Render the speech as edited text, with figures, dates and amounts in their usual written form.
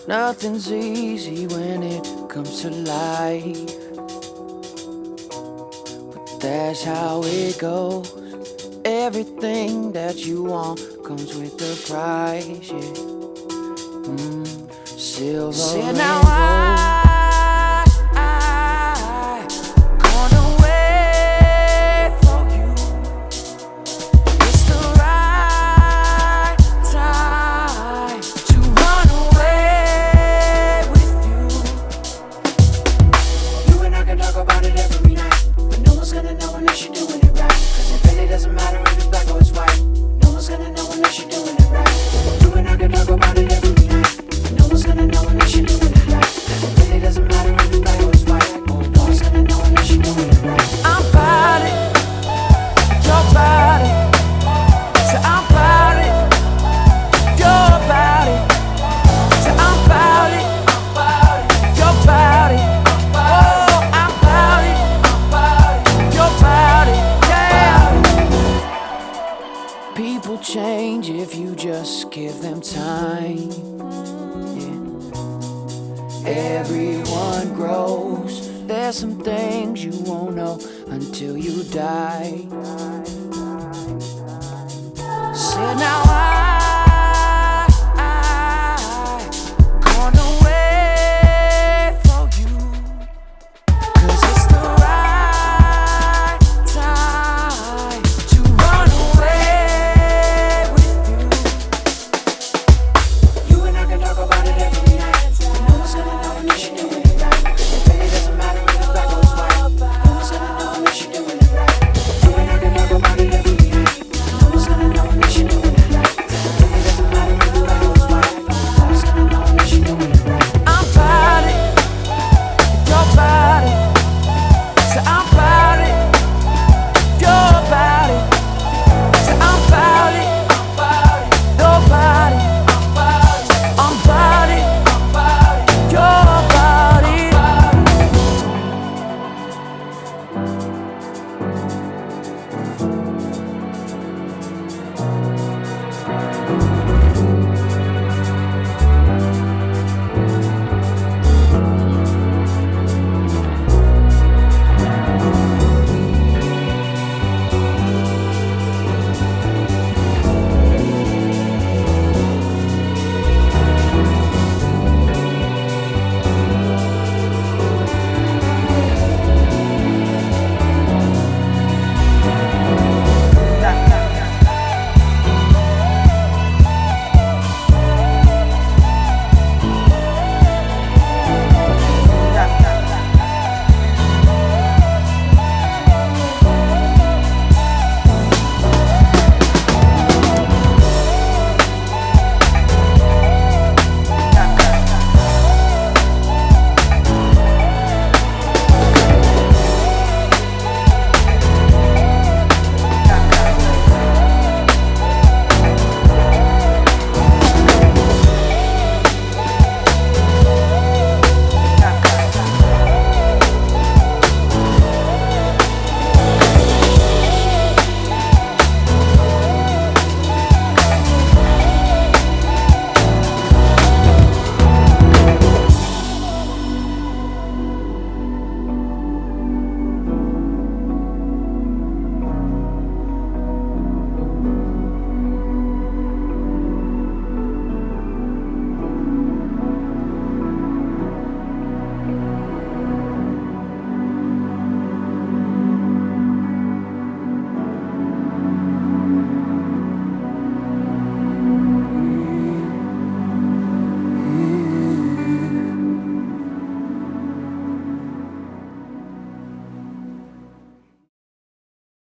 Nothing's easy when it comes to life, but that's how it goes. Everything that you want comes with a price, yeah. Silver Said and now gold. I gonna wait for you. It's the right time to run away with you. You and I can talk about it every night, but no one's gonna know unless you're doing it right. Cause it really doesn't matter if it's black or it's white. No one's gonna know unless you're doing it right. You and I can talk about it every night, but no one's gonna know unless you're doing it right. Cause it really doesn't matter if it's black or it's white. No one's gonna know unless you're doing it right. I'm about it, your body. So I'm about it, your body. So I'm about it, your body. Oh, I'm about it, your body. Yeah. People change if you just give them time. Yeah. Everyone grows. There's some things you won't know until you die. Said now